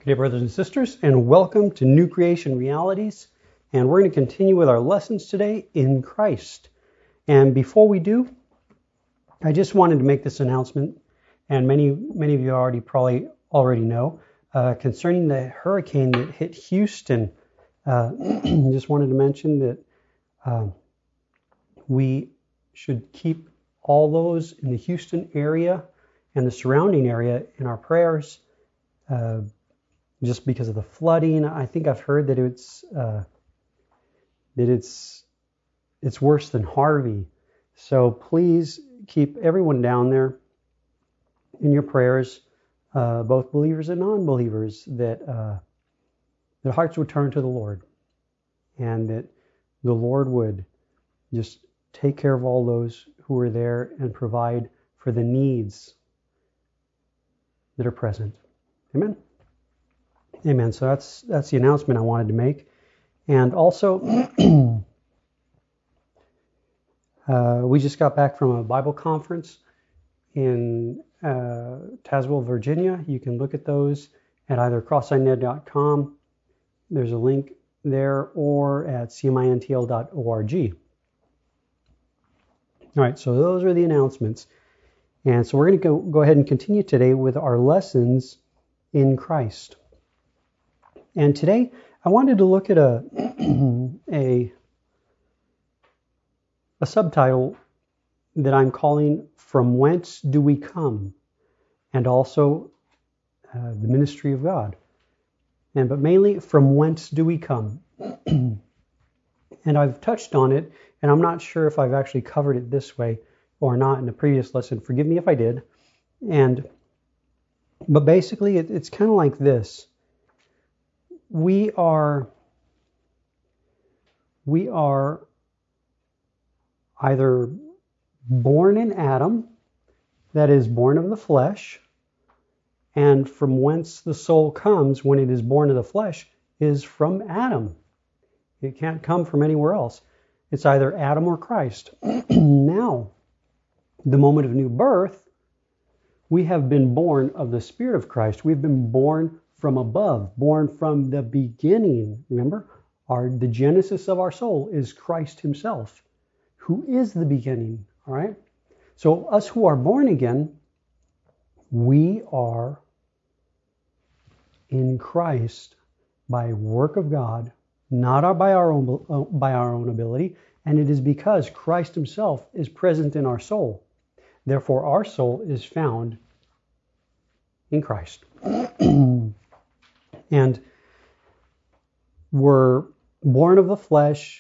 Good day, brothers and sisters, and welcome to New Creation Realities. And we're going to continue with our lessons today in Christ. And before we do, I just wanted to make this announcement, and many of you probably already know, concerning the hurricane that hit Houston. Just wanted to mention that we should keep all those in the Houston area and the surrounding area in our prayers. Just because of the flooding. I think I've heard that it's worse than Harvey. So please keep everyone down there in your prayers, both believers and non-believers, that their hearts would turn to the Lord, and that the Lord would just take care of all those who are there and provide for the needs that are present. Amen. Amen. So that's the announcement I wanted to make. And also, we just got back from a Bible conference in Tazewell, Virginia. You can look at those at either crosssigned.com. There's a link there, or at cmintl.org. All right, so those are the announcements. And so we're going to go ahead and continue today with our lessons in Christ. And today, I wanted to look at a subtitle that I'm calling "From Whence Do We Come?" and also the ministry of God. But mainly, from whence do we come? And I've touched on it, and I'm not sure if I've actually covered it this way or not in the previous lesson. Forgive me if I did. But basically, it's kind of like this. We are either born in Adam, that is, born of the flesh, and from whence the soul comes when it is born of the flesh is from Adam. It can't come from anywhere else. It's either Adam or Christ. Now, the moment of new birth, we have been born of the Spirit of Christ. We've been born from above, born from the beginning. Remember, the genesis of our soul is Christ himself, who is the beginning. All right? So us who are born again, we are in Christ by work of God, not by our own ability, and it is because Christ himself is present in our soul. Therefore, our soul is found in Christ. And we're born of the flesh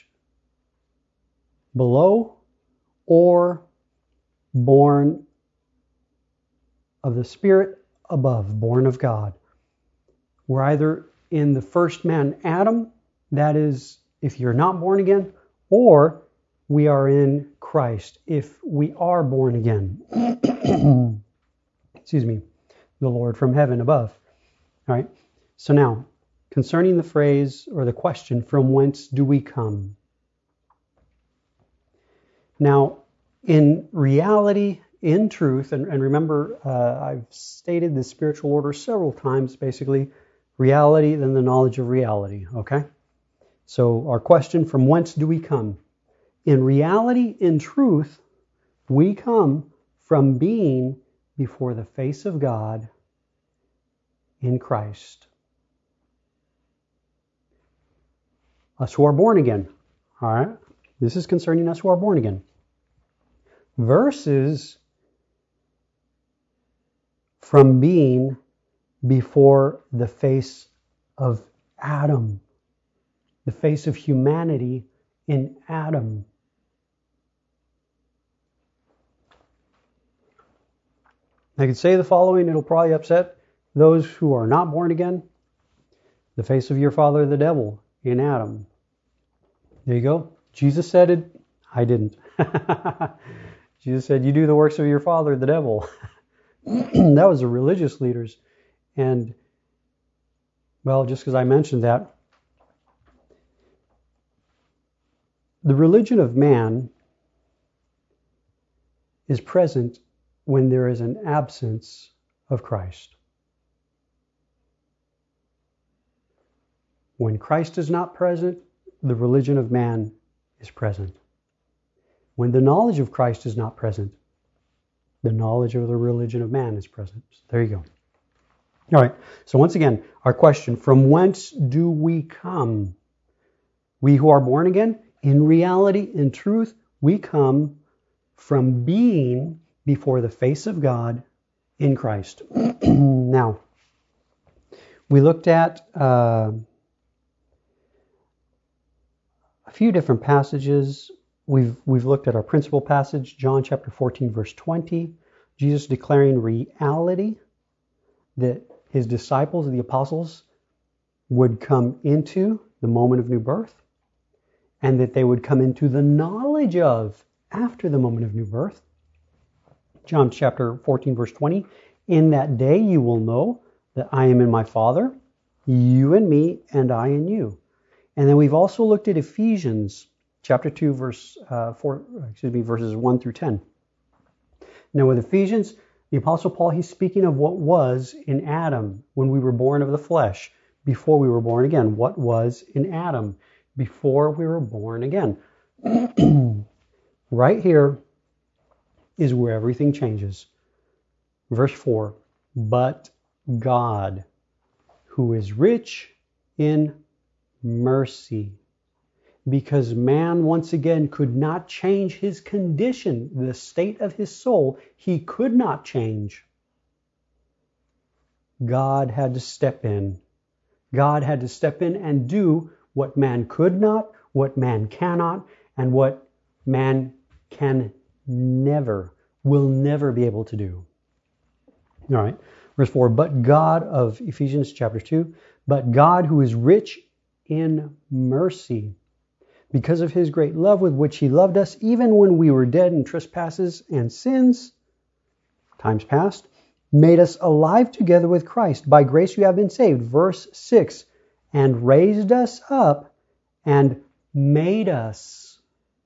below, or born of the Spirit above, born of God. We're either in the first man, Adam, that is, if you're not born again, or we are in Christ, if we are born again. Excuse me, the Lord from heaven above. All right. So now, concerning the phrase or the question, from whence do we come? Now, in reality, in truth, and remember, I've stated the spiritual order several times, basically, reality, then the knowledge of reality, okay? So our question, from whence do we come? In reality, in truth, we come from being before the face of God in Christ. Us who are born again. All right? This is concerning us who are born again. Versus from being before the face of Adam. The face of humanity in Adam. I could say the following, it'll probably upset those who are not born again. The face of your father, the devil, in Adam. There you go. Jesus said it. I didn't. Jesus said, you do the works of your father, the devil. That was the religious leaders. And, well, just because I mentioned that, the religion of man is present when there is an absence of Christ. When Christ is not present, the religion of man is present. When the knowledge of Christ is not present, the knowledge of the religion of man is present. So there you go. All right. So once again, our question, from whence do we come? We who are born again, in reality, in truth, we come from being before the face of God in Christ. Now, we looked at a few different passages. We've looked at our principal passage, John chapter 14, verse 20. Jesus declaring reality that his disciples, the apostles, would come into the moment of new birth, and that they would come into the knowledge of after the moment of new birth. John chapter 14, verse 20. In that day you will know that I am in my Father, you in me, and I in you. And then we've also looked at Ephesians chapter 2, verses 1 through 10. Now with Ephesians, the Apostle Paul, he's speaking of what was in Adam when we were born of the flesh, before we were born again. What was in Adam before we were born again. Right here is where everything changes. Verse 4, but God, who is rich in mercy, because man once again could not change his condition, the state of his soul, he could not change. God had to step in. God had to step in and do what man could not, what man cannot, and what man will never be able to do. All right, verse 4, but God of Ephesians chapter 2, but God who is rich in mercy, because of his great love with which he loved us, even when we were dead in trespasses and sins, times past, made us alive together with Christ. By grace you have been saved. Verse 6, and raised us up and made us.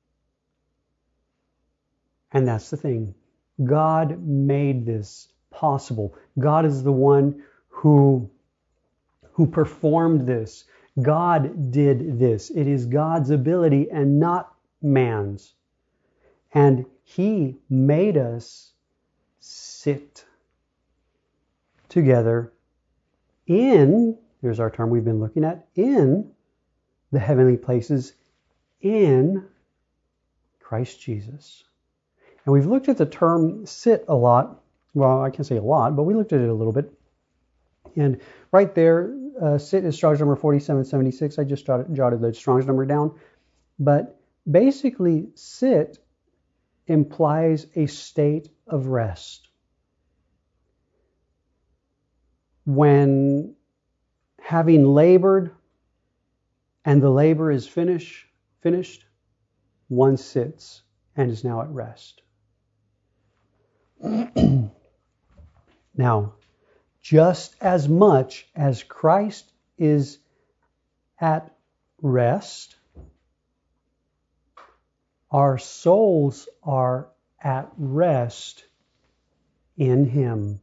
And that's the thing. God made this possible. God is the one who performed this. God did this. It is God's ability and not man's. And he made us sit together in, here's our term we've been looking at, in the heavenly places in Christ Jesus. And we've looked at the term sit a lot. Well, I can't say a lot, but we looked at it a little bit. And right there, sit is Strong's number 4776. I just jotted the Strong's number down. But basically, sit implies a state of rest. When having labored and the labor is finished, one sits and is now at rest. Now, just as much as Christ is at rest, our souls are at rest in him.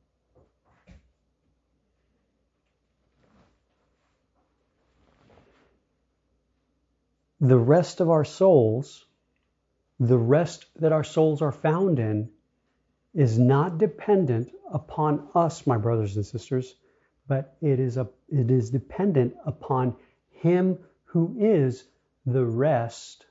The rest of our souls, the rest that our souls are found in, is not dependent upon us, my brothers and sisters, but it is dependent upon him who is the rest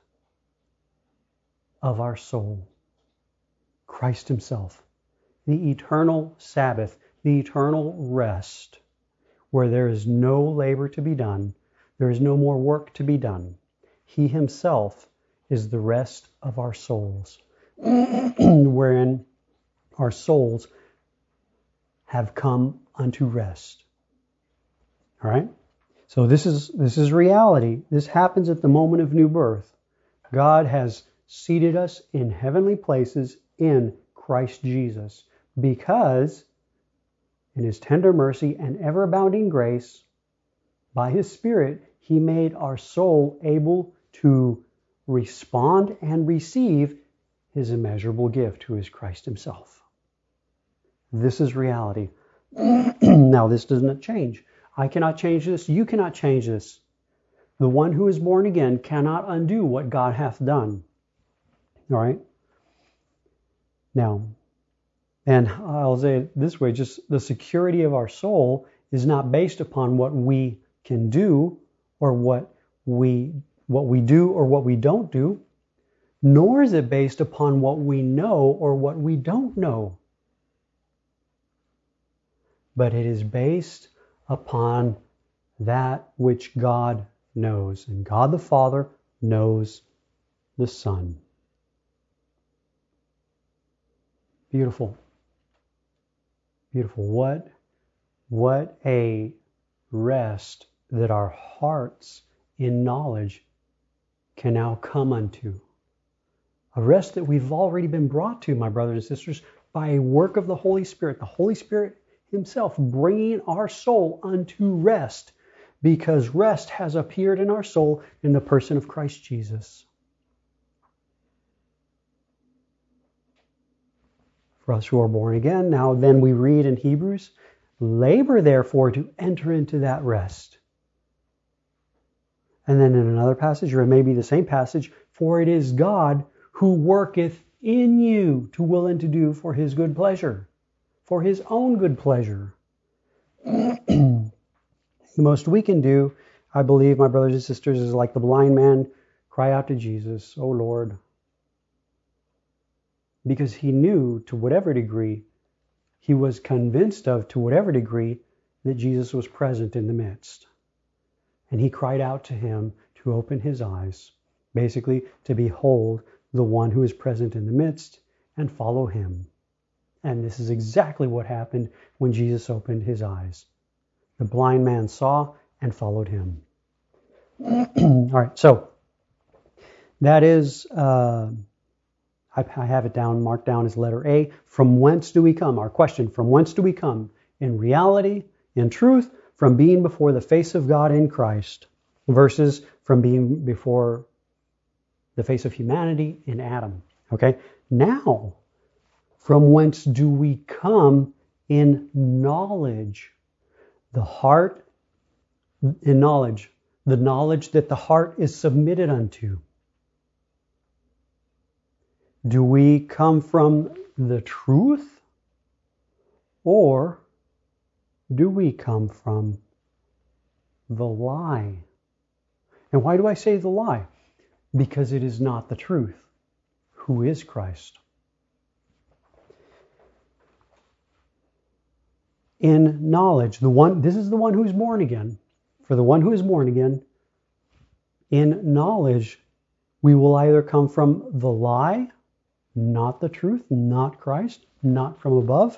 of our soul, Christ himself, the eternal Sabbath, the eternal rest, where there is no labor to be done, there is no more work to be done. He himself is the rest of our souls, wherein our souls have come unto rest. All right? So this is reality. This happens at the moment of new birth. God has seated us in heavenly places in Christ Jesus, because in his tender mercy and ever-abounding grace, by his Spirit, he made our soul able to respond and receive his immeasurable gift, who is Christ himself. This is reality. Now, this does not change. I cannot change this. You cannot change this. The one who is born again cannot undo what God hath done. All right? Now, and I'll say it this way, just the security of our soul is not based upon what we can do or what we do or what we don't do, nor is it based upon what we know or what we don't know. But it is based upon that which God knows. And God the Father knows the Son. Beautiful. Beautiful. What a rest that our hearts in knowledge can now come unto. A rest that we've already been brought to, my brothers and sisters, by a work of the Holy Spirit. The Holy Spirit Himself bringing our soul unto rest, because rest has appeared in our soul in the person of Christ Jesus. For us who are born again, now then we read in Hebrews, labor therefore to enter into that rest. And then in another passage, or it may be the same passage, for it is God who worketh in you to will and to do for His good pleasure, for His own good pleasure. The most we can do, I believe, my brothers and sisters, is like the blind man cry out to Jesus, "Oh Lord." Because he knew to whatever degree, he was convinced of to whatever degree that Jesus was present in the midst. And he cried out to Him to open his eyes, basically to behold the one who is present in the midst and follow Him. And this is exactly what happened when Jesus opened his eyes. The blind man saw and followed Him. All right, so that is, I have it down, marked down as letter A. From whence do we come? Our question, from whence do we come? In reality, in truth, from being before the face of God in Christ, versus from being before the face of humanity in Adam. Okay? Now, from whence do we come in knowledge? The heart in knowledge. The knowledge that the heart is submitted unto. Do we come from the truth? Or do we come from the lie? And why do I say the lie? Because it is not the truth. Who is Christ? In knowledge, this is the one who is born again. For the one who is born again, in knowledge, we will either come from the lie, not the truth, not Christ, not from above,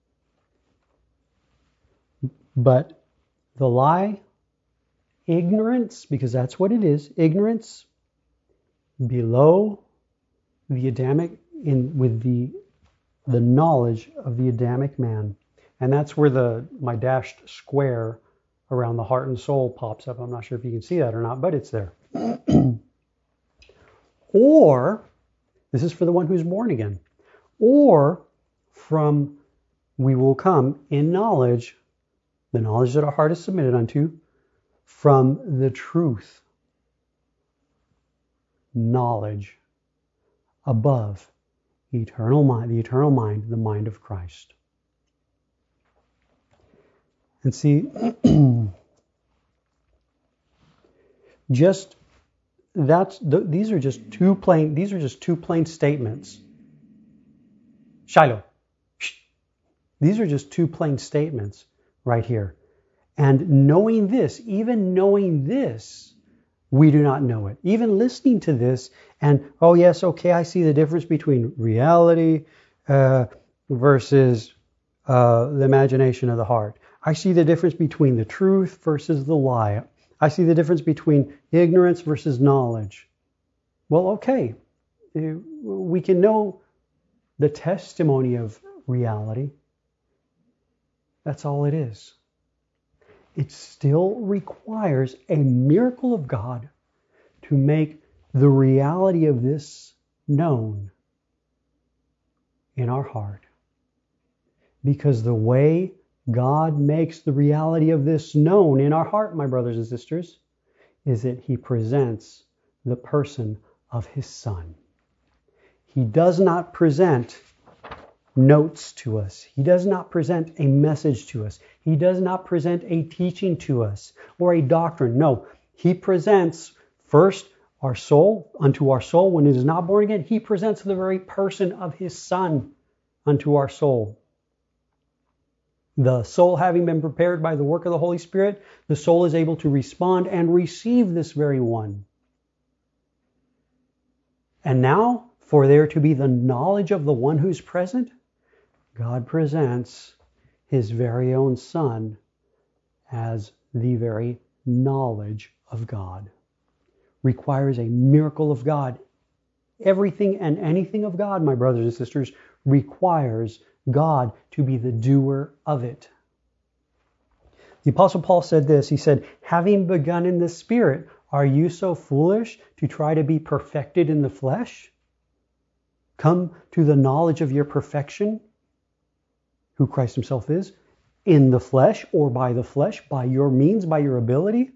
but the lie, ignorance, because that's what it is, ignorance below the Adamic, with the knowledge of the Adamic man. And that's where my dashed square around the heart and soul pops up. I'm not sure if you can see that or not, but it's there. Or, this is for the one who's born again, or we will come in knowledge, the knowledge that our heart is submitted unto, from the truth. Knowledge above eternal mind, the eternal mind, the mind of Christ. And see, these are just two plain statements. Shiloh. These are just two plain statements right here. And knowing this, even knowing this, we do not know it. Even listening to this and, oh yes, okay, I see the difference between reality versus the imagination of the heart. I see the difference between the truth versus the lie. I see the difference between ignorance versus knowledge. Well, okay, we can know the testimony of reality. That's all it is. It still requires a miracle of God to make the reality of this known in our heart. Because the way God makes the reality of this known in our heart, my brothers and sisters, is that he presents the person of his Son. He does not present notes to us. He does not present a message to us. He does not present a teaching to us or a doctrine. No, he presents first our soul unto our soul when it is not born again. He presents the very person of his Son unto our soul. The soul having been prepared by the work of the Holy Spirit, the soul is able to respond and receive this very one. And now, for there to be the knowledge of the one who's present, God presents his very own Son as the very knowledge of God. Requires a miracle of God. Everything and anything of God, my brothers and sisters, requires God to be the doer of it. The Apostle Paul said this. He said, having begun in the Spirit, are you so foolish to try to be perfected in the flesh? Come to the knowledge of your perfection, who Christ himself is, in the flesh or by the flesh, by your means, by your ability?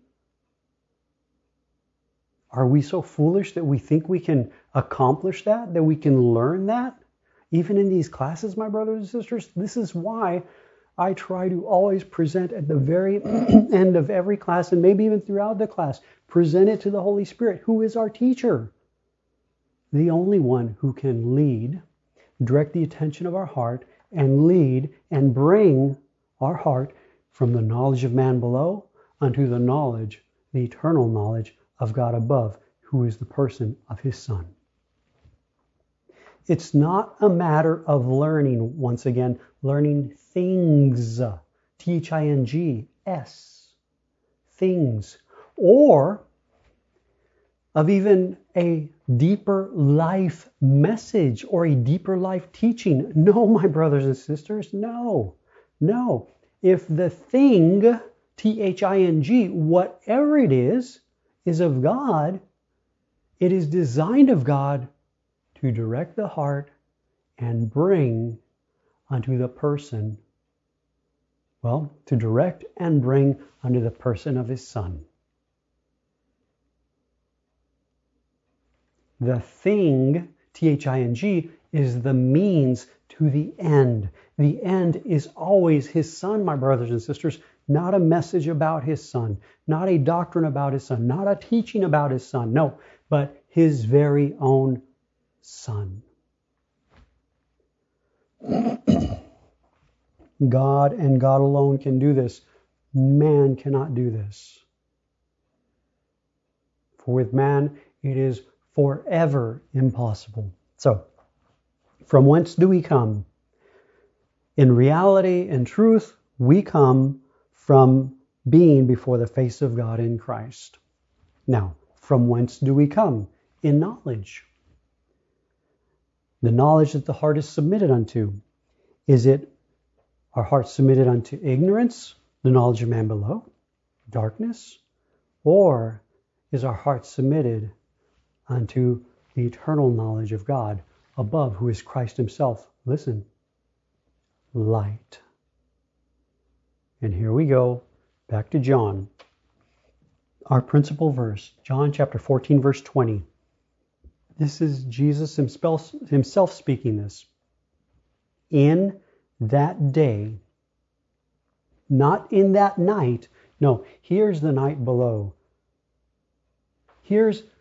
Are we so foolish that we think we can accomplish that we can learn that? Even in these classes, my brothers and sisters, this is why I try to always present at the very end of every class, and maybe even throughout the class, present it to the Holy Spirit, who is our teacher. The only one who can lead, direct the attention of our heart, and lead and bring our heart from the knowledge of man below unto the knowledge, the eternal knowledge of God above, who is the person of his Son. It's not a matter of learning, once again, learning things, T-H-I-N-G-S, things, or of even a deeper life message or a deeper life teaching. No, my brothers and sisters, no. If the thing, T-H-I-N-G, whatever it is of God, it is designed of God to direct the heart and bring unto the person, to direct and bring unto the person of his Son. The thing, T-H-I-N-G, is the means to the end. The end is always his Son, my brothers and sisters, not a message about his Son, not a doctrine about his Son, not a teaching about his Son, no, but his very own Son. God and God alone can do this. Man cannot do this. For with man it is forever impossible. So, from whence do we come? In reality and truth, we come from being before the face of God in Christ. Now, from whence do we come? In knowledge. The knowledge that the heart is submitted unto. Is it our heart submitted unto ignorance, the knowledge of man below, darkness? Or is our heart submitted unto the eternal knowledge of God above, who is Christ himself? Listen, light. And here we go, back to John. Our principal verse, John chapter 14, verse 20. This is Jesus himself speaking this. In that day, not in that night. No, here's the night below. Here's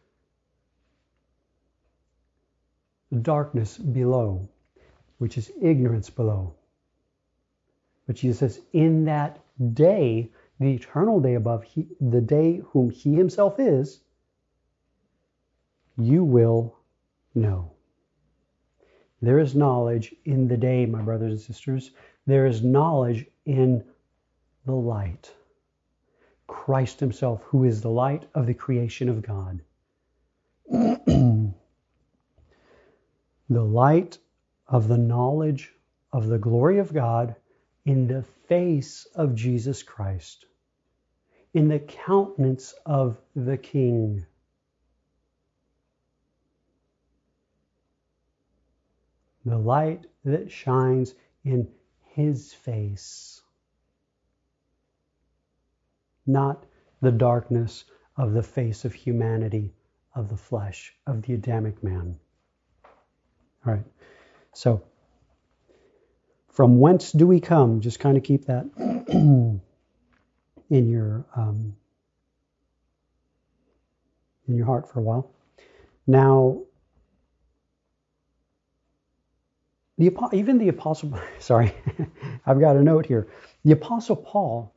darkness below, which is ignorance below. But Jesus says, in that day, the eternal day above, the day whom he himself is, you will know. There is knowledge in the day, my brothers and sisters. There is knowledge in the light. Christ himself, who is the light of the creation of God. The light of the knowledge of the glory of God in the face of Jesus Christ, in the countenance of the King. The light that shines in his face. not the darkness of the face of humanity, of the flesh, of the Adamic man. All right. So, from whence do we come? Just kind of keep that in your heart for a while. Now, even the Apostle, sorry, I've got a note here. The Apostle Paul,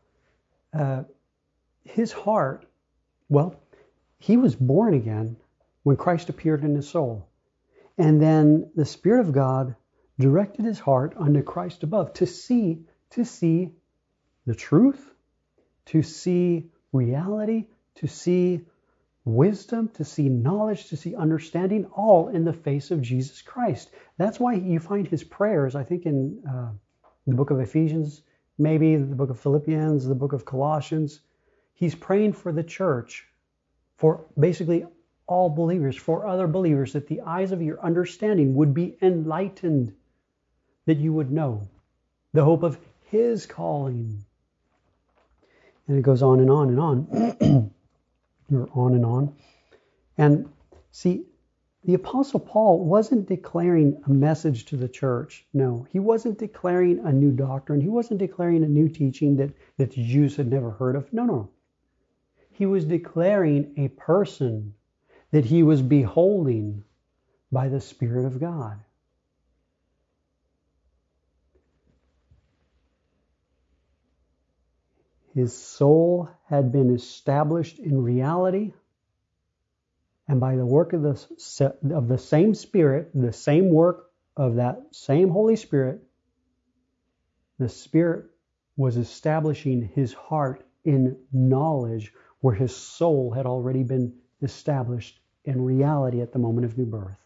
his heart, well, he was born again when Christ appeared in his soul. And then the Spirit of God directed his heart unto Christ above to see the truth, to see reality, to see wisdom, to see knowledge, to see understanding, all in the face of Jesus Christ. That's why you find his prayers, I think in the book of Ephesians, maybe the book of Philippians, the book of Colossians. He's praying for the church, for basically all believers, for other believers, that the eyes of your understanding would be enlightened, that you would know the hope of his calling. And it goes on and on and on. Or on and on. And see, the Apostle Paul wasn't declaring a message to the church. No, he wasn't declaring a new doctrine. He wasn't declaring a new teaching that the Jews had never heard of. No. He was declaring a person that he was beholding by the Spirit of God. His soul had been established in reality, and by the work of the same Spirit, the same work of that same Holy Spirit, the Spirit was establishing his heart in knowledge where his soul had already been established in reality at the moment of new birth.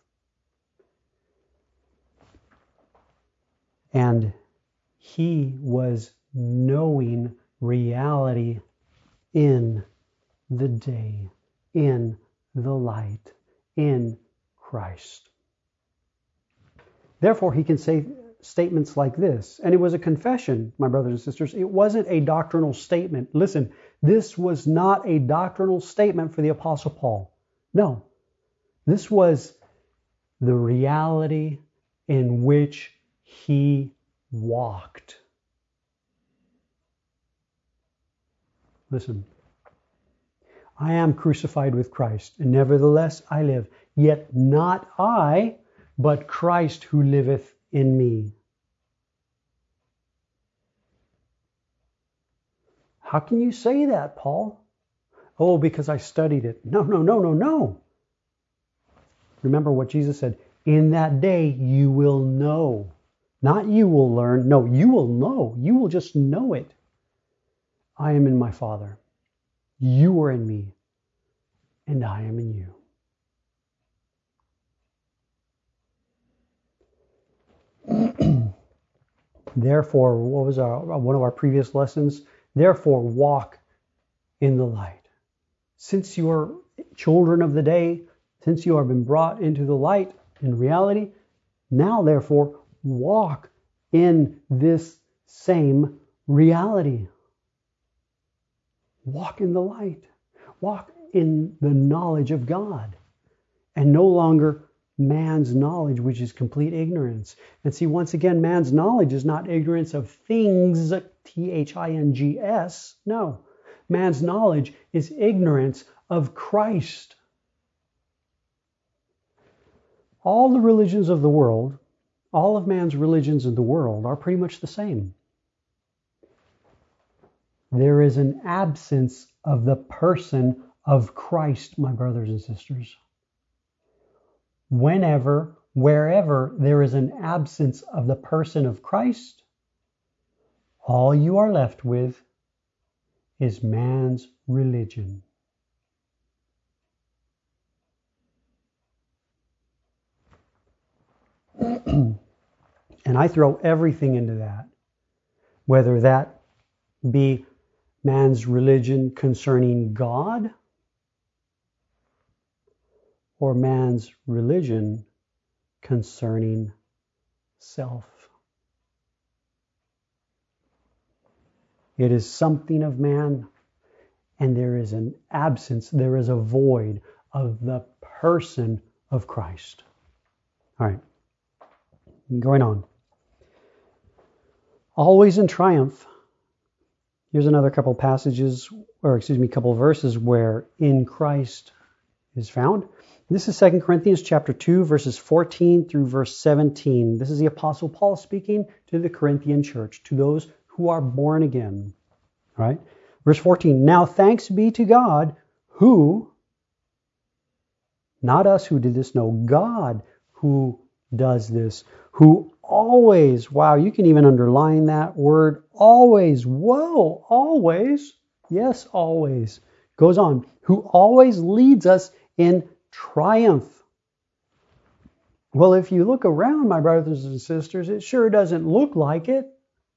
And he was knowing reality in the day, in the light, in Christ. Therefore, he can say statements like this. And it was a confession, my brothers and sisters. It wasn't a doctrinal statement. Listen, this was not a doctrinal statement for the Apostle Paul. No. This was the reality in which he walked. Listen, I am crucified with Christ, and nevertheless I live. Yet not I, but Christ who liveth in me. How can you say that, Paul? Oh, because I studied it. No. Remember what Jesus said. In that day you will know. Not you will learn. No, you will know. You will just know it. I am in my Father. You are in me. And I am in you. Therefore, what was one of our previous lessons? Therefore, walk in the light. Since you are children of the day, since you have been brought into the light in reality, now therefore walk in this same reality. Walk in the light. Walk in the knowledge of God. And no longer man's knowledge, which is complete ignorance. And see, once again, man's knowledge is not ignorance of things, Things. No. Man's knowledge is ignorance of Christ. All the religions of the world, all of man's religions in the world are pretty much the same. There is an absence of the person of Christ, my brothers and sisters. Whenever, wherever there is an absence of the person of Christ, all you are left with is man's religion. And I throw everything into that, whether that be man's religion concerning God or man's religion concerning self. It is something of man. and there is an absence, there is a void of the person of Christ. All right, going on. Always in triumph. Here's another couple passages, couple verses where in Christ is found. This is 2 Corinthians chapter 2, verses 14 through verse 17. This is the Apostle Paul speaking to the Corinthian church, to those who are born again. All right? Verse 14, now thanks be to God who, not us who did this, no, God who does this, who always, wow, you can even underline that word, always, whoa, always, yes, always, goes on, who always leads us in triumph. Well, if you look around, my brothers and sisters, it sure doesn't look like it.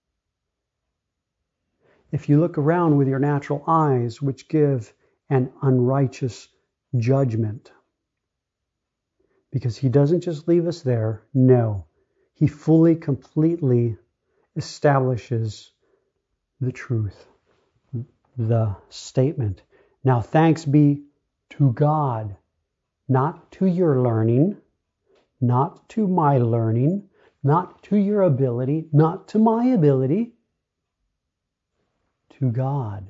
If you look around with your natural eyes, which give an unrighteous judgment. Because he doesn't just leave us there. No. He fully, completely establishes the truth, the statement. Now, thanks be to God, not to your learning, not to my learning, not to your ability, not to my ability, to God,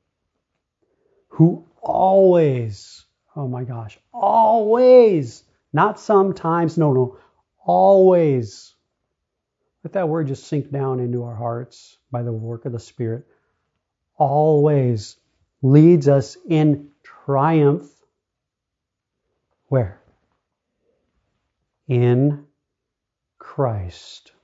who always, oh my gosh, always, not sometimes, no, always. Let that word just sink down into our hearts by the work of the Spirit. Always leads us in triumph. Where? In Christ.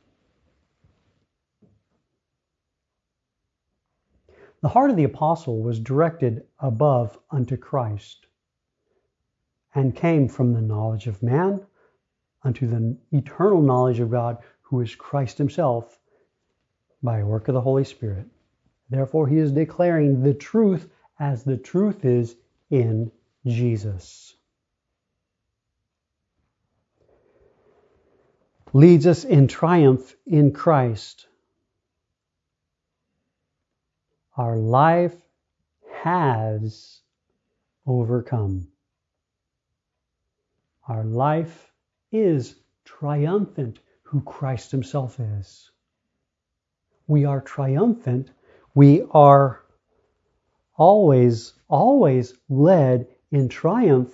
The heart of the apostle was directed above unto Christ, and came from the knowledge of man unto the eternal knowledge of God, who is Christ himself, by work of the Holy Spirit. Therefore, he is declaring the truth as the truth is in Jesus. Leads us in triumph in Christ. Our life has overcome. Our life is triumphant, who Christ himself is. We are triumphant. We are always led in triumph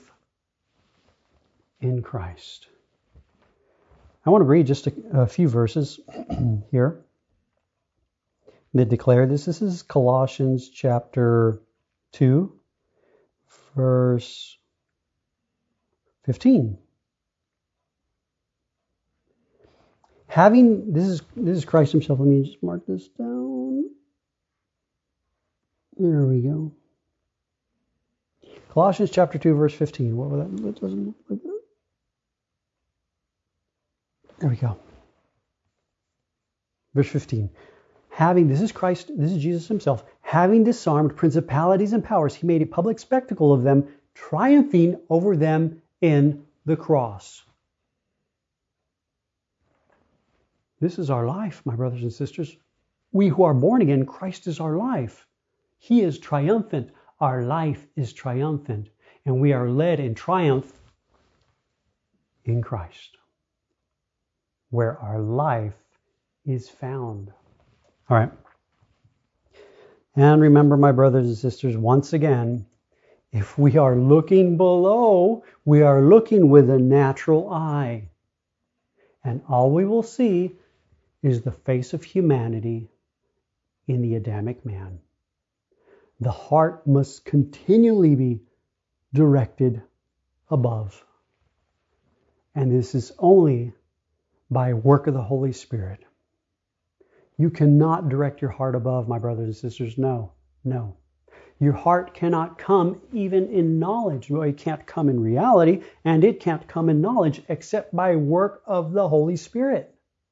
in Christ. I want to read just a few verses here that declare this. This is Colossians chapter 2, verse 15. This is Christ himself. Let me just mark this down. There we go. Colossians chapter 2, verse 15. What was that? What doesn't look like that? There we go. Verse 15. This is Jesus himself, having disarmed principalities and powers, he made a public spectacle of them, triumphing over them in the cross. This is our life, my brothers and sisters. We who are born again, Christ is our life. He is triumphant. Our life is triumphant. And we are led in triumph in Christ, where our life is found. All right. And remember, my brothers and sisters, once again, if we are looking below, we are looking with a natural eye. And all we will see is the face of humanity in the Adamic man. The heart must continually be directed above. And this is only by work of the Holy Spirit. You cannot direct your heart above, my brothers and sisters. No. Your heart cannot come even in knowledge. Well, it can't come in reality, and it can't come in knowledge except by work of the Holy Spirit.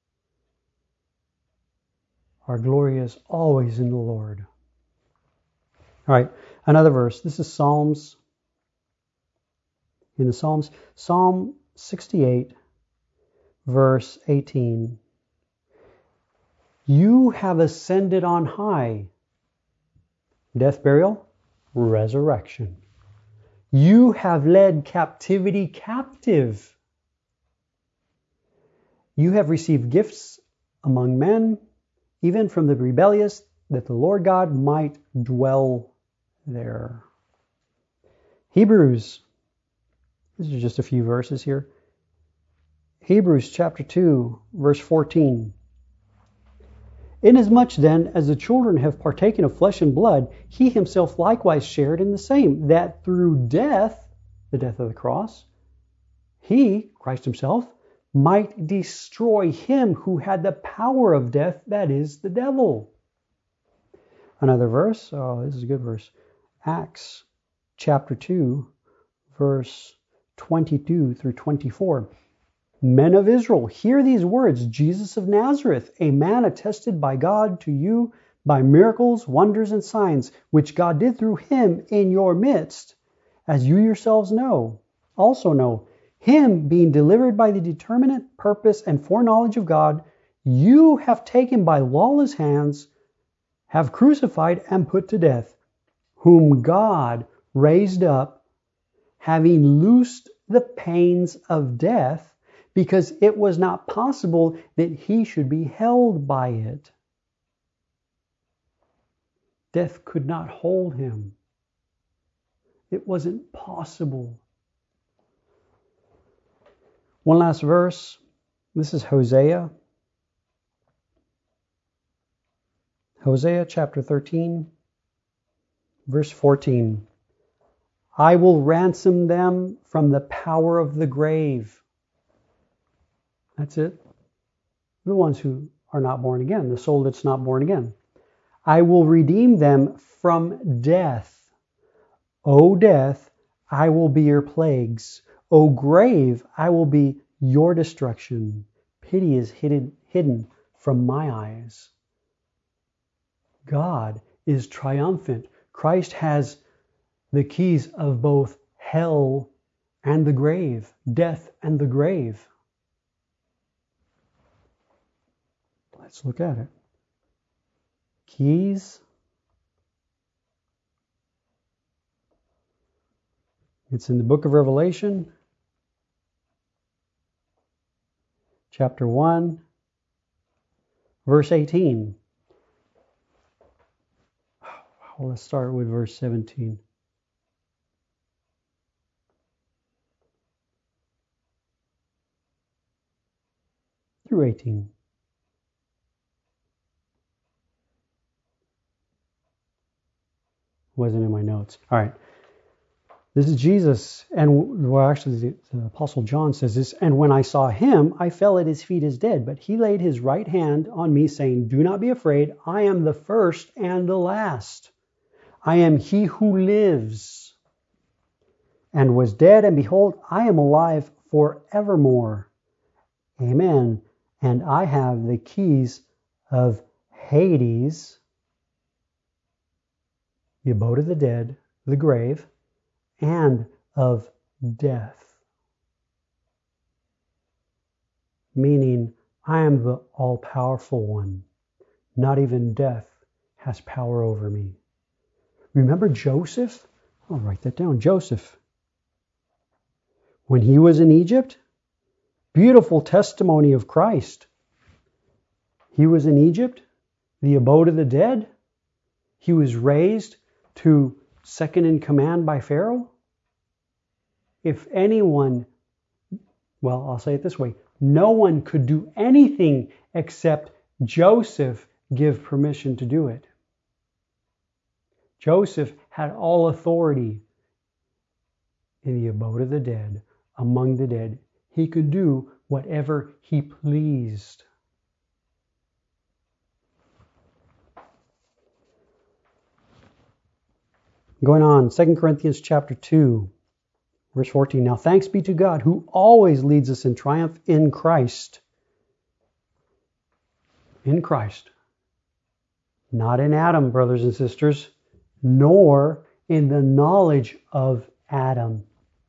Our glory is always in the Lord. All right, another verse. This is Psalms. In the Psalms, Psalm 68, verse 18. You have ascended on high. Death, burial, resurrection. You have led captivity captive. You have received gifts among men, even from the rebellious, that the Lord God might dwell there. Hebrews, these are just a few verses here. Hebrews chapter 2, verse 14. Inasmuch then as the children have partaken of flesh and blood, he himself likewise shared in the same, that through death, the death of the cross, he, Christ himself, might destroy him who had the power of death, that is, the devil. Another verse, oh, this is a good verse. Acts chapter 2, verse 22 through 24. Men of Israel, hear these words, Jesus of Nazareth, a man attested by God to you by miracles, wonders, and signs, which God did through him in your midst, as you yourselves also know, him being delivered by the determinate purpose and foreknowledge of God, you have taken by lawless hands, have crucified and put to death, whom God raised up, having loosed the pains of death, because it was not possible that he should be held by it. Death could not hold him. It wasn't possible. One last verse. This is Hosea. Hosea chapter 13, verse 14. I will ransom them from the power of the grave. That's it. The ones who are not born again, the soul that's not born again. I will redeem them from death. O death, I will be your plagues. O grave, I will be your destruction. Pity is hidden from my eyes. God is triumphant. Christ has the keys of both hell and the grave, death and the grave. Let's look at it. Keys. It's in the book of Revelation, chapter 1, verse 18. Well, let's start with verse 17. Through 18. Wasn't in my notes. All right. This is Jesus, and well, actually, the Apostle John says this, and when I saw him, I fell at his feet as dead, but he laid his right hand on me, saying, do not be afraid, I am the first and the last. I am he who lives and was dead, and behold, I am alive forevermore. Amen. And I have the keys of Hades, the abode of the dead, the grave, and of death. Meaning, I am the all-powerful one. Not even death has power over me. Remember Joseph? I'll write that down. Joseph. When he was in Egypt, beautiful testimony of Christ. He was in Egypt, the abode of the dead. He was raised to second in command by Pharaoh. If anyone, well, I'll say it this way, no one could do anything except Joseph give permission to do it. Joseph had all authority in the abode of the dead, among the dead. He could do whatever he pleased. Going on, 2 Corinthians chapter 2, verse 14. Now thanks be to God who always leads us in triumph in Christ. In Christ. Not in Adam, brothers and sisters, nor in the knowledge of Adam.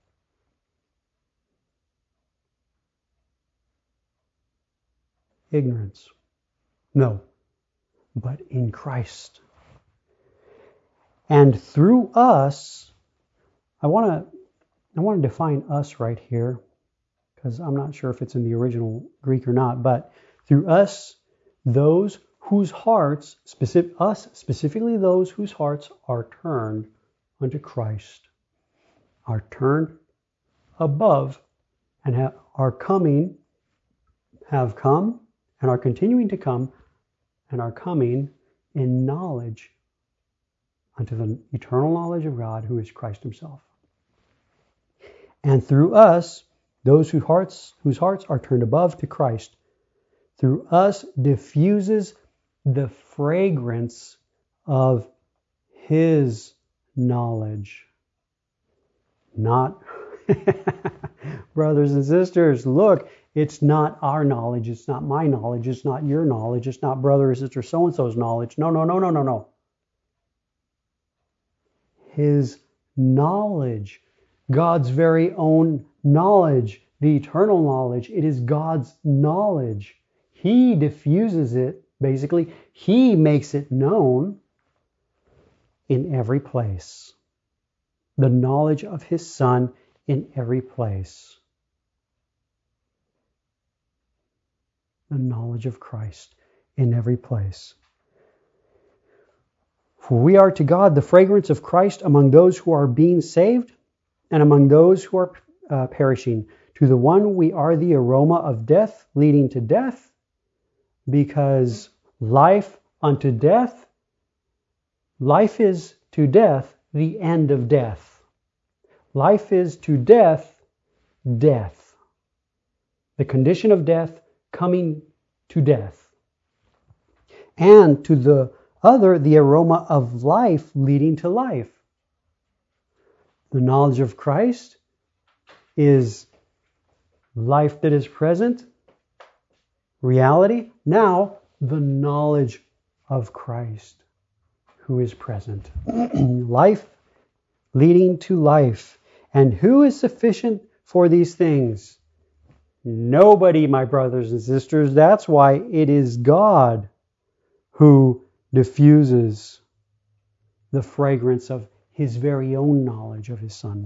Ignorance. No, but in Christ. And through us, I want to define us right here, because I'm not sure if it's in the original Greek or not, but through us, those whose hearts, specifically those whose hearts are turned unto Christ, are turned above and have come, and are continuing to come, and are coming in knowledge unto the eternal knowledge of God, who is Christ himself. And through us, those whose hearts are turned above to Christ, through us diffuses the fragrance of his knowledge. Not, brothers and sisters, look, it's not our knowledge, it's not my knowledge, it's not your knowledge, it's not brother or sister so-and-so's knowledge. No. His knowledge, God's very own knowledge, the eternal knowledge. It is God's knowledge. He diffuses it, basically. He makes it known in every place. The knowledge of his Son in every place. The knowledge of Christ in every place. For we are to God the fragrance of Christ among those who are being saved and among those who are perishing. To the one we are the aroma of death leading to death, because life unto death, life is to death the end of death. Life is to death, death. The condition of death coming to death. And to the other, the aroma of life leading to life. The knowledge of Christ is life that is present, reality. Now, the knowledge of Christ, who is present. Life leading to life. And who is sufficient for these things? Nobody, my brothers and sisters. That's why it is God who diffuses the fragrance of his very own knowledge of his Son.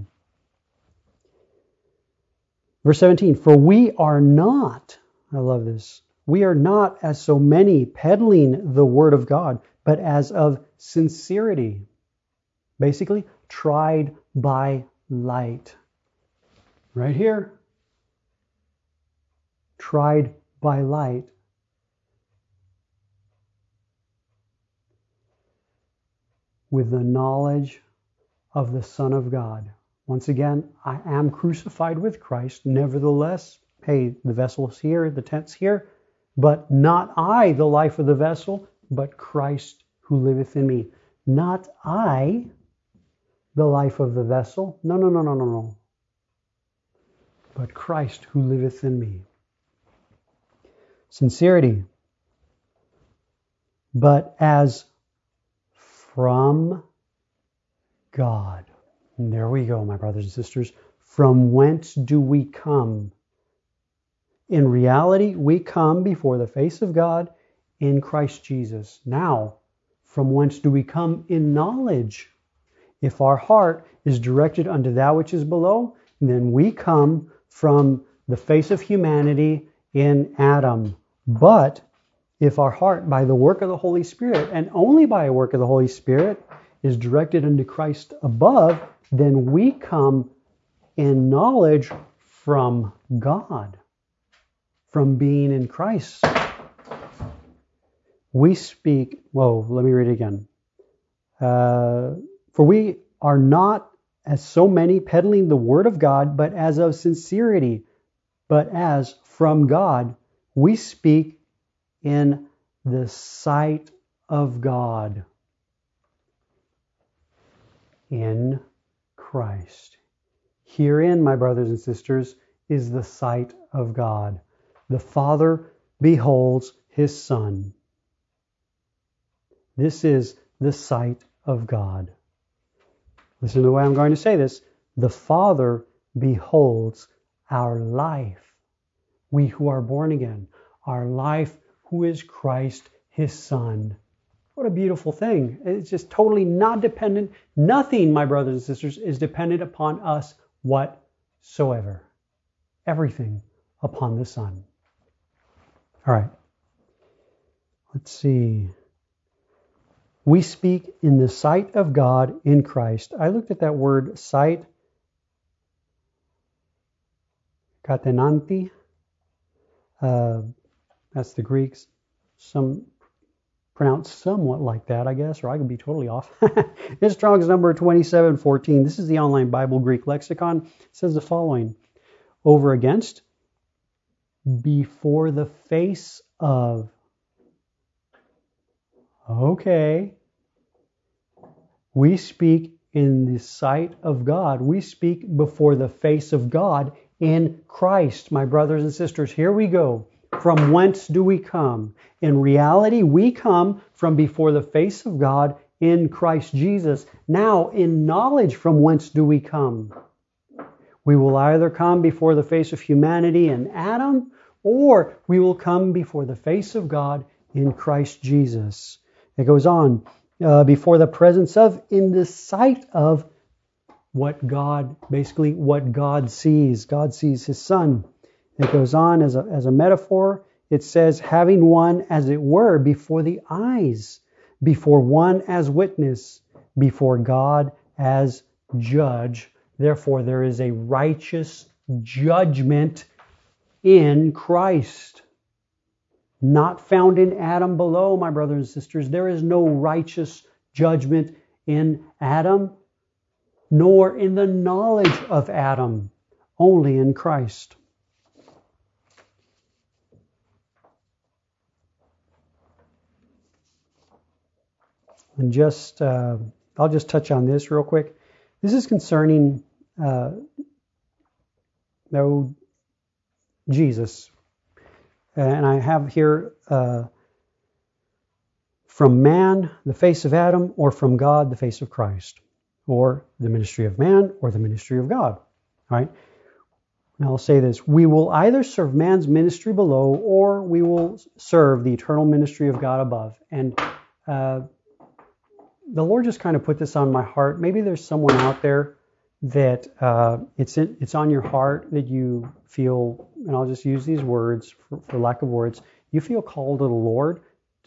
Verse 17, for we are not, I love this, we are not as so many peddling the word of God, but as of sincerity. Basically, tried by light. Right here. Tried by light. With the knowledge of the Son of God. Once again, I am crucified with Christ. Nevertheless, hey, the vessel's here, the tent's here, but not I, the life of the vessel, but Christ who liveth in me. Not I, the life of the vessel. No. But Christ who liveth in me. Sincerity. But as from God. And there we go, my brothers and sisters. From whence do we come? In reality, we come before the face of God in Christ Jesus. Now, from whence do we come in knowledge? If our heart is directed unto that which is below, then we come from the face of humanity in Adam. But if our heart, by the work of the Holy Spirit, and only by a work of the Holy Spirit, is directed unto Christ above, then we come in knowledge from God, from being in Christ. We speak, let me read it again. For we are not as so many peddling the word of God, but as of sincerity, but as from God, we speak in the sight of God. In Christ. Herein, my brothers and sisters, is the sight of God. The Father beholds his Son. This is the sight of God. Listen to the way I'm going to say this. The Father beholds our life. We who are born again. Our life, who is Christ, his Son. What a beautiful thing. It's just totally not dependent. Nothing, my brothers and sisters, is dependent upon us whatsoever. Everything upon the Son. All right. Let's see. We speak in the sight of God in Christ. I looked at that word sight. Katenanti. That's the Greeks. Some pronounced somewhat like that, I guess, or I could be totally off. It's Strong's number 2714. This is the online Bible Greek lexicon. It says the following. Over against, before the face of. Okay. We speak in the sight of God. We speak before the face of God in Christ, my brothers and sisters. Here we go. From whence do we come? In reality, we come from before the face of God in Christ Jesus. Now, in knowledge, from whence do we come? We will either come before the face of humanity in Adam, or we will come before the face of God in Christ Jesus. It goes on, before the presence of, in the sight of what God sees. God sees His Son. It goes on as a metaphor. It says, having one, as it were, before the eyes, before one as witness, before God as judge. Therefore, there is a righteous judgment in Christ. Not found in Adam below, my brothers and sisters. There is no righteous judgment in Adam, nor in the knowledge of Adam, only in Christ. And I'll just touch on this real quick. This is concerning Jesus. And I have here from man, the face of Adam, or from God, the face of Christ, or the ministry of man, or the ministry of God. All right. Now I'll say this. We will either serve man's ministry below, or we will serve the eternal ministry of God above. And the Lord just kind of put this on my heart. Maybe there's someone out there that it's on your heart that you feel, and I'll just use these words for lack of words, you feel called to the Lord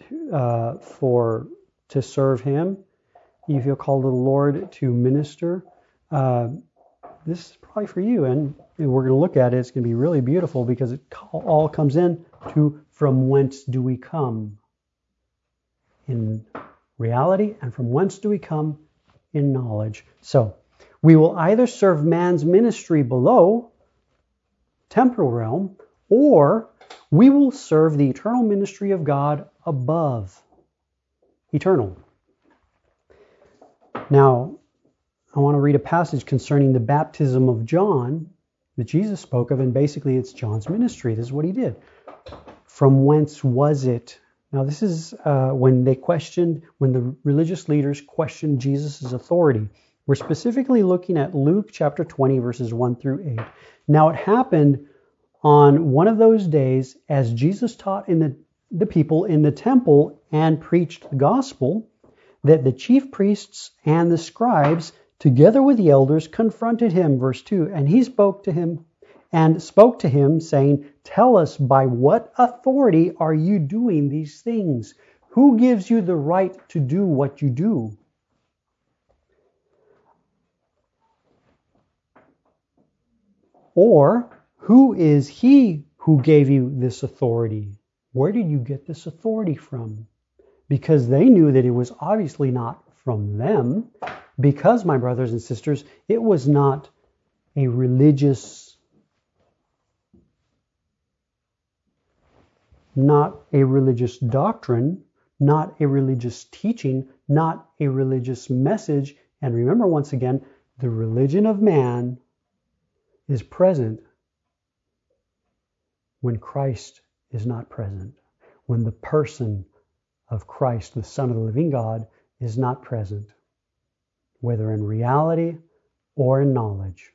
to serve Him. You feel called to the Lord to minister. This is probably for you, and we're going to look at it. It's going to be really beautiful because it all comes in to from whence do we come in reality, and from whence do we come in knowledge. So we will either serve man's ministry below, temporal realm, or we will serve the eternal ministry of God above, eternal. Now, I want to read a passage concerning the baptism of John that Jesus spoke of, and basically it's John's ministry. This is what he did. From whence was it? Now, this is when the religious leaders questioned Jesus' authority. We're specifically looking at Luke chapter 20, verses 1 through 8. Now, it happened on one of those days as Jesus taught in the people in the temple and preached the gospel, that the chief priests and the scribes, together with the elders, confronted him, verse 2, and he spoke to him, saying, tell us, by what authority are you doing these things? Who gives you the right to do what you do? Or, who is he who gave you this authority? Where did you get this authority from? Because they knew that it was obviously not from them, because, my brothers and sisters, it was not a religious doctrine, not a religious teaching, not a religious message. And remember, once again, the religion of man is present when Christ is not present, when the person of Christ, the Son of the living God, is not present, whether in reality or in knowledge.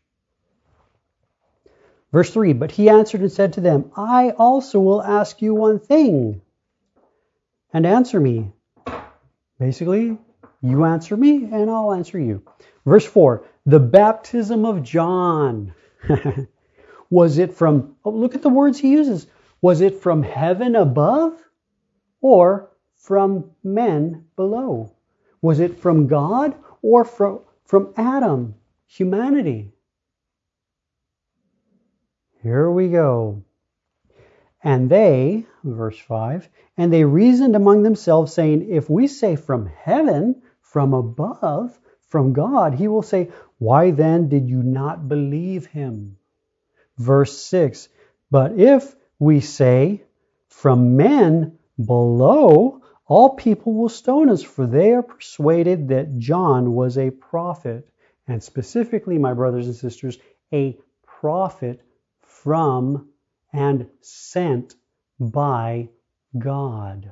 Verse 3, but he answered and said to them, I also will ask you one thing, and answer me. Basically, you answer me and I'll answer you. Verse 4, the baptism of John. Was it from, oh, look at the words he uses. Was it from heaven above or from men below? Was it from God or from Adam, humanity? Here we go. And they, verse 5, and they reasoned among themselves, saying, if we say from heaven, from above, from God, he will say, why then did you not believe him? Verse 6, but if we say from men below, all people will stone us, for they are persuaded that John was a prophet. And specifically, my brothers and sisters, a prophet from and sent by God.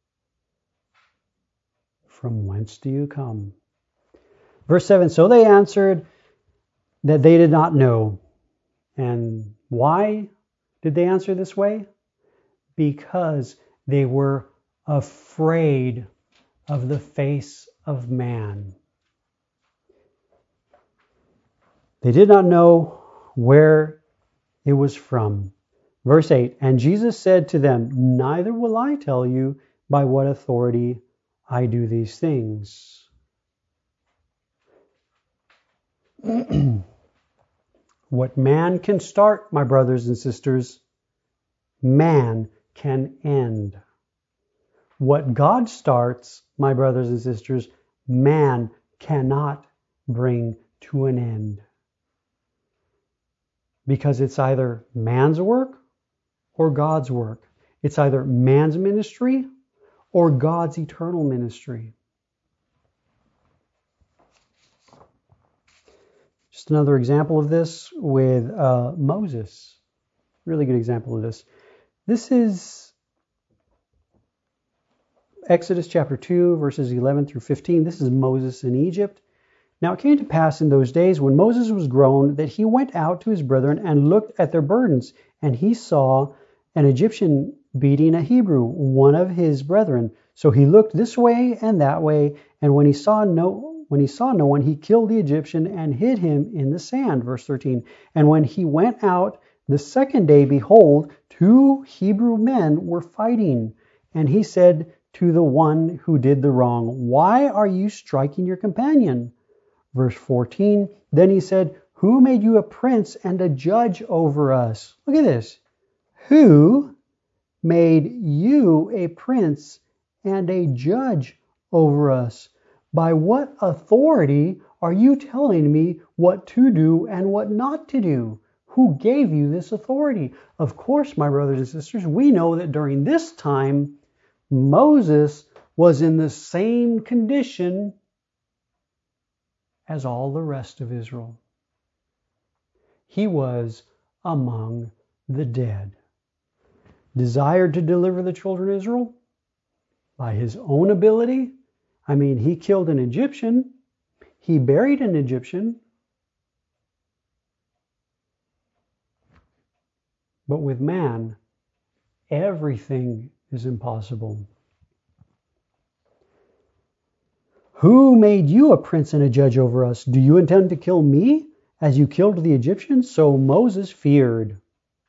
From whence do you come? Verse 7, so they answered that they did not know. And why did they answer this way? Because they were afraid of the face of man. They did not know where it was from. Verse 8, and Jesus said to them, neither will I tell you by what authority I do these things. What man can start, my brothers and sisters, man can end. What God starts, my brothers and sisters, man cannot bring to an end. Because it's either man's work or God's work. It's either man's ministry or God's eternal ministry. Just another example of this with Moses. Really good example of this. This is Exodus chapter 2, verses 11 through 15. This is Moses in Egypt. Now it came to pass in those days when Moses was grown that he went out to his brethren and looked at their burdens, and he saw an Egyptian beating a Hebrew, one of his brethren. So he looked this way and that way, and when he saw no one, he killed the Egyptian and hid him in the sand. Verse 13. And when he went out the second day, behold, 2 Hebrew men were fighting. And he said to the one who did the wrong, why are you striking your companion? Verse 14. Then he said, who made you a prince and a judge over us? Look at this. Who made you a prince and a judge over us? By what authority are you telling me what to do and what not to do? Who gave you this authority? Of course, my brothers and sisters, we know that during this time, Moses was in the same condition as all the rest of Israel. He was among the dead. Desired to deliver the children of Israel by his own ability. I mean, he killed an Egyptian. He buried an Egyptian. But with man, everything is impossible. Who made you a prince and a judge over us? Do you intend to kill me as you killed the Egyptians? So Moses feared,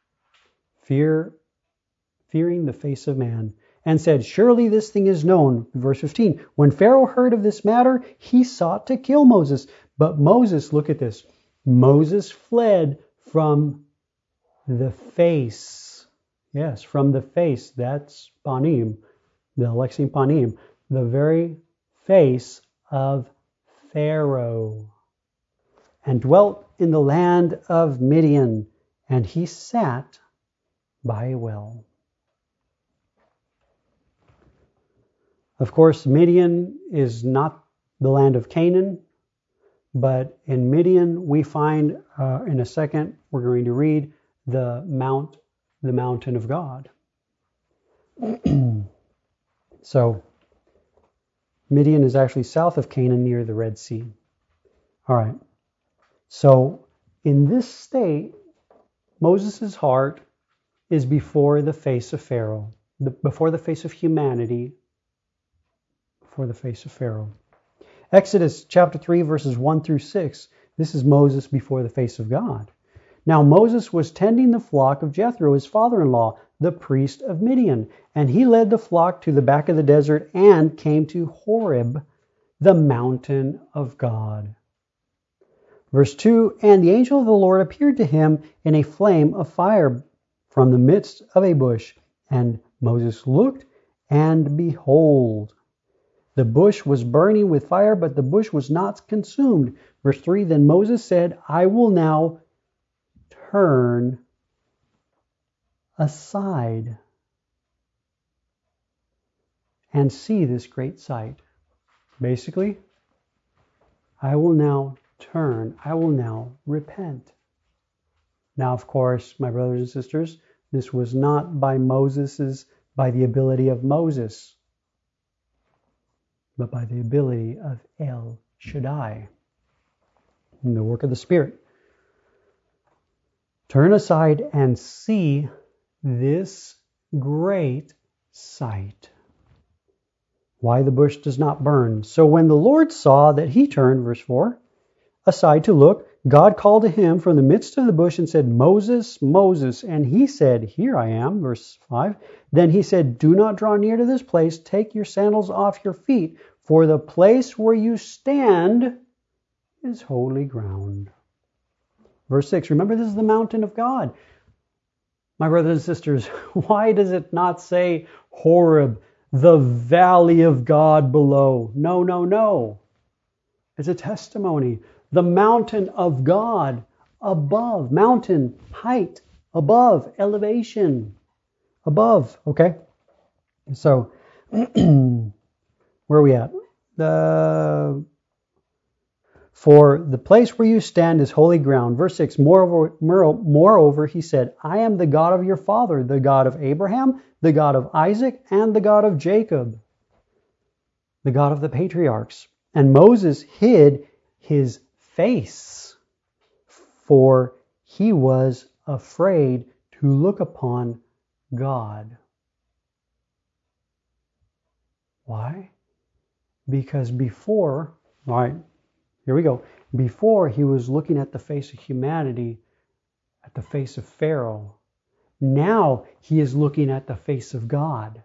fearing the face of man, and said, surely this thing is known. Verse 15, when Pharaoh heard of this matter, he sought to kill Moses. But Moses, look at this, Moses fled from the face. Yes, from the face. That's Panim, the Lexing Panim, the very face of Pharaoh, and dwelt in the land of Midian, and he sat by a well. Of course, Midian is not the land of Canaan, but in Midian we find, in a second, we're going to read the mountain of God. So, Midian is actually south of Canaan near the Red Sea. All right. So, in this state, Moses' heart is before the face of Pharaoh, before the face of humanity, before the face of Pharaoh. Exodus chapter 3, verses 1 through 6. This is Moses before the face of God. Now Moses was tending the flock of Jethro, his father-in-law, the priest of Midian. And he led the flock to the back of the desert and came to Horeb, the mountain of God. Verse 2, and the angel of the Lord appeared to him in a flame of fire from the midst of a bush. And Moses looked, and behold, the bush was burning with fire, but the bush was not consumed. Verse 3, then Moses said, I will now turn aside and see this great sight. Basically, I will now turn, I will now repent. Now, of course, my brothers and sisters, this was not by the ability of Moses, but by the ability of El Shaddai, in the work of the Spirit. Turn aside and see this great sight. Why the bush does not burn. So when the Lord saw that he turned, verse 4, aside to look, God called to him from the midst of the bush and said, Moses, Moses. And he said, here I am, verse 5. Then he said, do not draw near to this place. Take your sandals off your feet, for the place where you stand is holy ground. Verse 6, remember this is the mountain of God. My brothers and sisters, why does it not say Horeb, the valley of God below? No, no, no. It's a testimony. The mountain of God above. Mountain, height, above, elevation, above. Okay? So, where are we at? For the place where you stand is holy ground. Verse 6, moreover, he said, I am the God of your father, the God of Abraham, the God of Isaac, and the God of Jacob, the God of the patriarchs. And Moses hid his face, for he was afraid to look upon God. Why? Because before, all right, here we go. Before he was looking at the face of humanity, at the face of Pharaoh. Now he is looking at the face of God.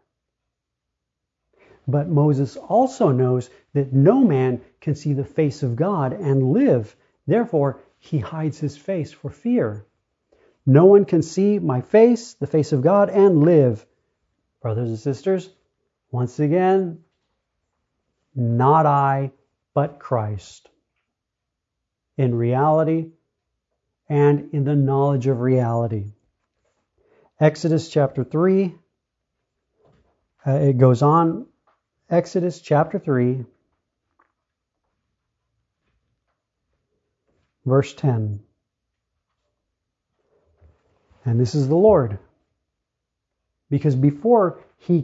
But Moses also knows that no man can see the face of God and live. Therefore, he hides his face for fear. No one can see my face, the face of God, and live. Brothers and sisters, once again, not I, but Christ. In reality and in the knowledge of reality. Exodus chapter 3, it goes on. Exodus chapter 3, verse 10. And this is the Lord. Because before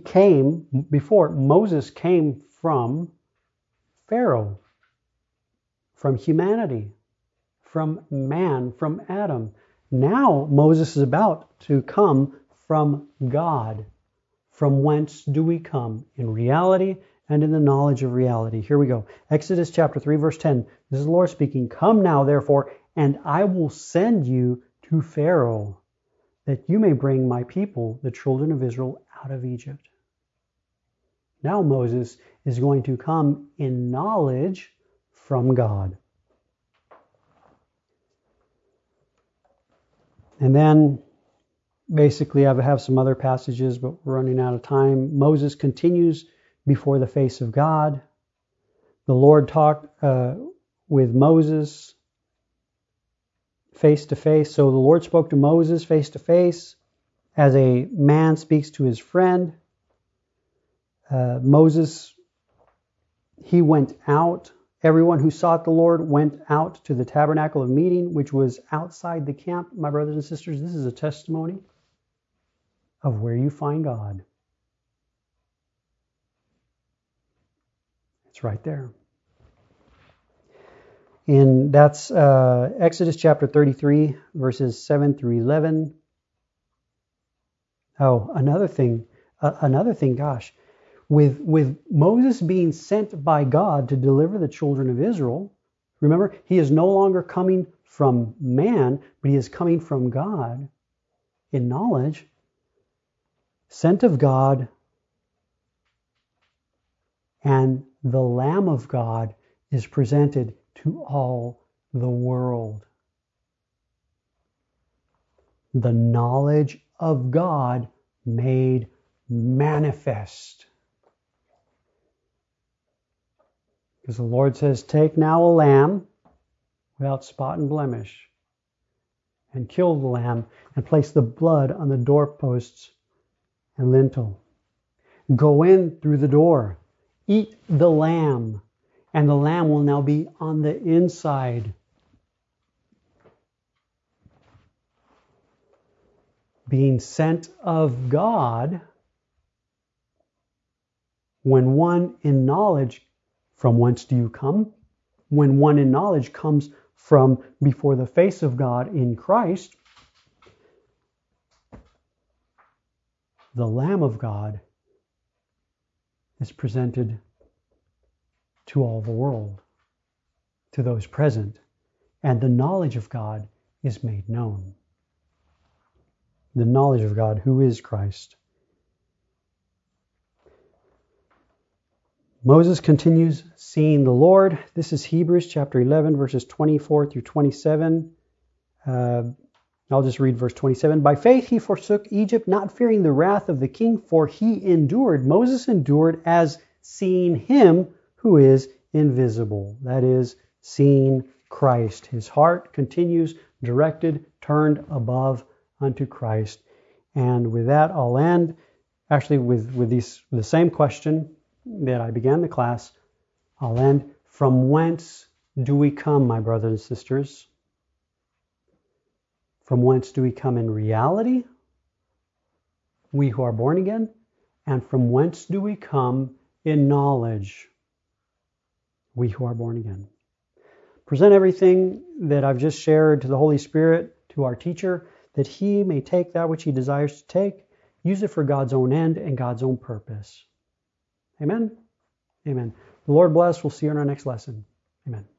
Moses came from Pharaoh, from humanity, from man, from Adam. Now Moses is about to come from God. From whence do we come? In reality and in the knowledge of reality. Here we go. Exodus chapter 3, verse 10. This is the Lord speaking. Come now, therefore, and I will send you to Pharaoh, that you may bring my people, the children of Israel, out of Egypt. Now Moses is going to come in knowledge from God. And then, basically, I have some other passages, but we're running out of time. Moses continues before the face of God. The Lord talked with Moses face to face. So the Lord spoke to Moses face to face as a man speaks to his friend. Moses, he went out. Everyone who sought the Lord went out to the tabernacle of meeting, which was outside the camp. My brothers and sisters, this is a testimony of where you find God. It's right there. And that's Exodus chapter 33, verses 7 through 11. Oh, another thing, gosh. with Moses being sent by God to deliver the children of Israel, remember, he is no longer coming from man, but he is coming from God in knowledge, sent of God, and the Lamb of God is presented to all the world. The knowledge of God made manifest. Because the Lord says, take now a lamb without spot and blemish, and kill the lamb, and place the blood on the doorposts and lintel. Go in through the door, eat the lamb, and the lamb will now be on the inside. Being sent of God, when one in knowledge, from whence do you come? When one in knowledge comes from before the face of God in Christ, the Lamb of God is presented to all the world, to those present, and the knowledge of God is made known. The knowledge of God, who is Christ. Moses continues seeing the Lord. This is Hebrews chapter 11, verses 24 through 27. I'll just read verse 27. By faith he forsook Egypt, not fearing the wrath of the king, for he endured. Moses endured as seeing him who is invisible. That is, seeing Christ. His heart continues directed, turned above unto Christ. And with that, I'll end actually with the same question that I began the class. I'll end. From whence do we come, my brothers and sisters? From whence do we come in reality, we who are born again? And from whence do we come in knowledge, we who are born again? Present everything that I've just shared to the Holy Spirit, to our teacher, that he may take that which he desires to take, use it for God's own end and God's own purpose. Amen? Amen. The Lord bless. We'll see you in our next lesson. Amen.